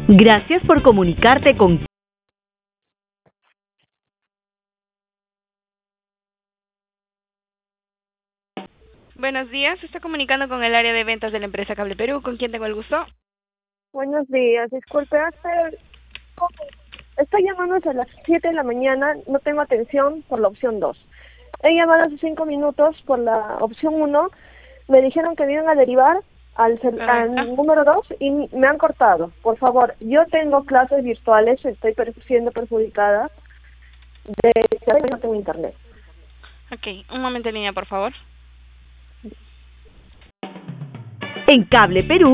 Gracias por comunicarte con... Buenos días, se está comunicando con el área de ventas de la empresa Cable Perú. ¿Con quién tengo el gusto? Buenos días, disculpe, estoy llamando desde las 7 de la mañana, no tengo atención por la opción 2. He llamado hace 5 minutos por la opción 1, me dijeron que me iban a derivar Correcto. al número 2 y me han cortado. Por favor, yo tengo clases virtuales, estoy siendo perjudicada de que no tengo internet. Ok, un momento en línea, por favor. En Cable Perú